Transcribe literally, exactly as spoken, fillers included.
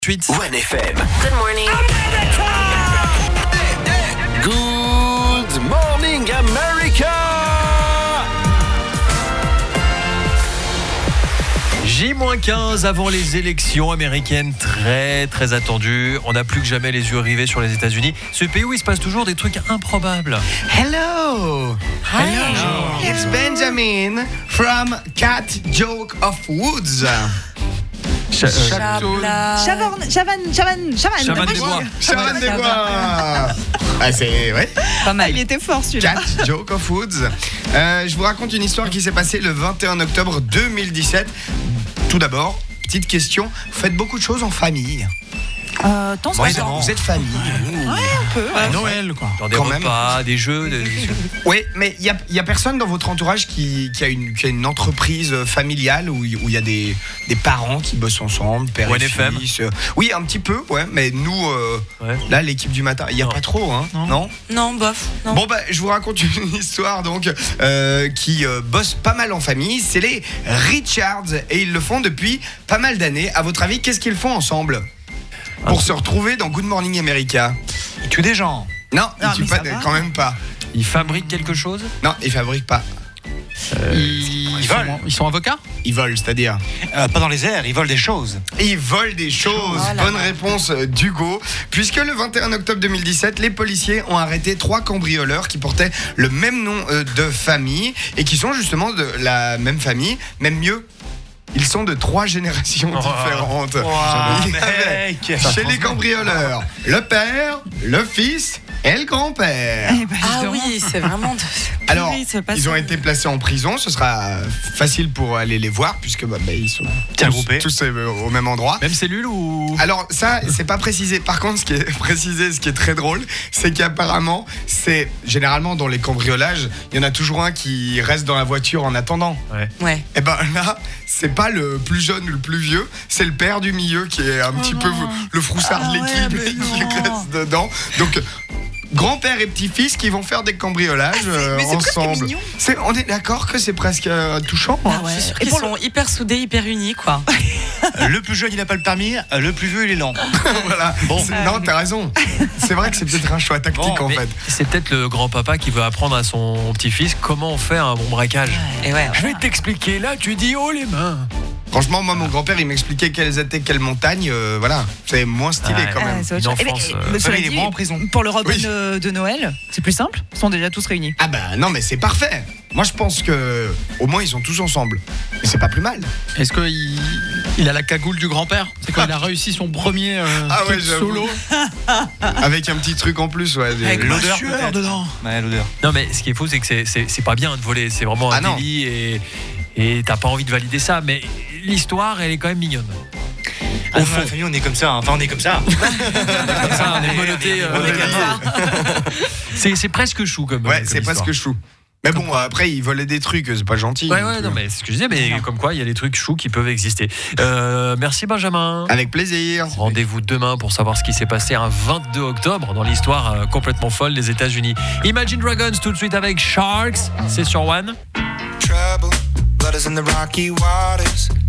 Suite. One F M. Good morning. Good morning, America. J quinze avant les élections américaines très très attendues. On n'a plus que jamais les yeux rivés sur les États-Unis. Ce pays où il se passe toujours des trucs improbables. Hello. Hi. Hello. It's Benjamin from Cat Joke of Woods. Cha- euh, Chabla. Chavorn, Chavannes, Chavannes, Chavannes. Chavannes des Bois. Chavannes des Bois. Ah, c'est ouais. Pas mal. Il était fort celui-là. Cat Joke of Woods. Euh, je vous raconte une histoire qui s'est passée le vingt et un octobre deux mille dix-sept. Tout d'abord, petite question, vous faites beaucoup de choses en famille? Euh, temps Ouais, temps. vous êtes famille. Un peu. Ouais. Noël, quoi. Dans des Quand même. repas, des jeux. Des... Oui, mais il n'y a, y a personne dans votre entourage qui, qui, a, une, qui a une entreprise familiale où il y a des, des parents qui bossent ensemble, père One et F M. fils. Oui, un petit peu, ouais, mais nous, euh, Ouais. là, l'équipe du matin, il n'y a Non. pas trop, hein, non, Non, bof. Non. Bon, bah, je vous raconte une histoire, donc, euh, qui euh, bosse pas mal en famille, c'est les Richards, et ils le font depuis pas mal d'années. À votre avis, qu'est-ce qu'ils font ensemble pour Ah. se retrouver dans Good Morning America? Ils tuent des gens. Non, ils Ah, tuent mais pas, ça va. quand même pas. Ils fabriquent quelque chose. Non, ils fabriquent pas. Ils, Ils, volent. sont, ils sont avocats. Ils volent, c'est-à-dire. Euh, pas dans les airs, ils volent des choses. Ils volent des choses. Oh là Bonne là. réponse euh, d'Hugo. Puisque le vingt et un octobre deux mille dix-sept, les policiers ont arrêté trois cambrioleurs qui portaient le même nom euh, de famille et qui sont justement de la même famille, même mieux. Ils sont de trois générations Oh. différentes. Ouah, Il y avait, mec. chez les cambrioleurs, le père, le fils et le grand-père. Eh ben, Ah dis donc. oui, c'est vraiment. De... Alors, Oui, c'est pas ils ça. ont été placés en prison. Ce sera facile pour aller les voir puisque bah, bah, ils sont Tiens, tous, groupés. tous euh, au même endroit. Même cellule ou. Alors ça, c'est pas précisé. Par contre, ce qui est précisé, ce qui est très drôle, c'est qu'apparemment, c'est généralement dans les cambriolages, il y en a toujours un qui reste dans la voiture en attendant. Ouais. Et ben là, c'est pas le plus jeune ou le plus vieux, c'est le père du milieu qui est un petit peu le froussard Ah de ouais, l'équipe mais et qui non. reste dedans. Donc grand-père et petit-fils qui vont faire des cambriolages euh, mais c'est presque ensemble. mignon. C'est, on est d'accord que c'est presque euh, touchant. hein. Ah ouais. Je suis sûre Et qu'ils pour sont hyper soudés, hyper unis, quoi. Le plus jeune, il n'a pas le permis. Le plus vieux, il est lent. Voilà. Bon. C'est- non, t'as raison. C'est vrai que c'est peut-être un choix tactique Bon, en Mais fait. c'est peut-être le grand-papa qui veut apprendre à son petit-fils comment on fait un bon braquage. Et ouais. Je vais t'expliquer, là tu dis oh les mains. Franchement, moi, mon grand-père, il m'expliquait quelles étaient quelles montagnes. euh, voilà, c'est moins stylé Ouais. quand Ah, même. c'est autre Une chose. Eh ben, enfance, eh, euh, mais cela il est dit, moins en prison. pour le repas Oui. de, de Noël, c'est plus simple. Ils sont déjà tous réunis. Ah bah non, mais c'est parfait. Moi, je pense que au moins ils sont tous ensemble. Et c'est pas plus mal. Est-ce qu'il il a la cagoule du grand-père? C'est quand il a réussi son premier euh, Ah ouais, truc j'avoue. solo. Avec un petit truc en plus, ouais. des- Avec L'odeur, sueur peut-être. dedans. Ouais, l'odeur. Non mais ce qui est fou c'est que c'est, c'est, c'est pas bien de voler, c'est vraiment un Ah non. délit et, et t'as pas envie de valider ça, mais l'histoire elle est quand même mignonne. Au fond, la famille, on est comme ça. hein. Enfin, on est comme ça. Comme ça, on est menotté, euh, On est ouais. comme ça. c'est, c'est presque chou comme Ouais, comme c'est histoire. presque chou. Mais bon, après, ils volaient des trucs, c'est pas gentil. Ouais, donc, ouais, euh, non, mais c'est ce que je disais, mais comme quoi, il y a des trucs choux qui peuvent exister. Euh, merci Benjamin. Avec plaisir. Rendez-vous demain pour savoir ce qui s'est passé un vingt-deux octobre dans l'histoire euh, complètement folle des États-Unis. Imagine Dragons tout de suite avec Sharks, c'est sur One. Trouble, blood is in the rocky waters.